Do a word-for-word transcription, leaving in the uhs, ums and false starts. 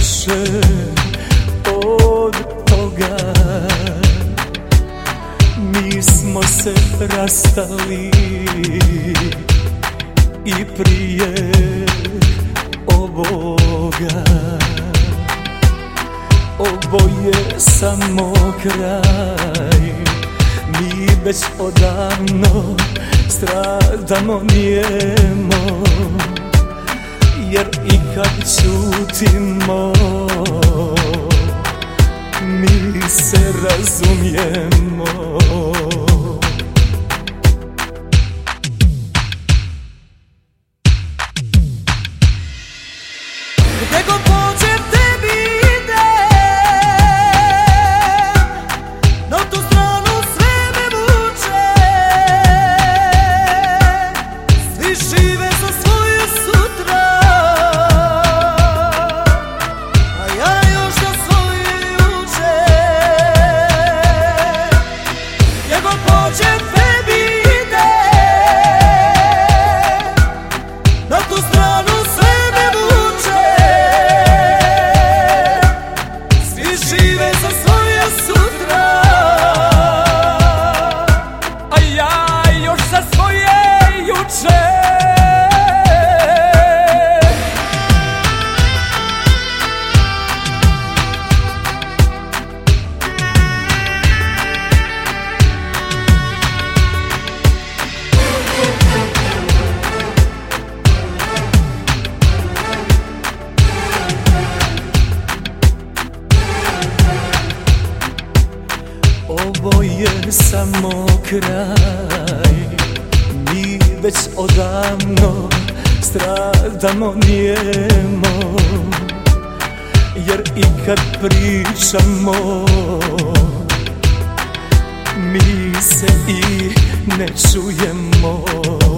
više od toga. Mi smo se rastali i prije ovoga. Ovo je samo kraj, mi već odavno stradamo nijemo, jer i kad ćutimo mi se razumijemo. Gdje god pođem tebi idem, na tu stranu sve me vuče. Svi žive za svoje sutra, a ja još za svoje juče. Gdje god pođem tebi idem, na tu stranu sve me vuče. Žive za svoje sutra, a ja još za svoje juče. Ovo je samo kraj, mi već odavno stradamo nijemo, jer i kad pričamo mi se i ne čujemo.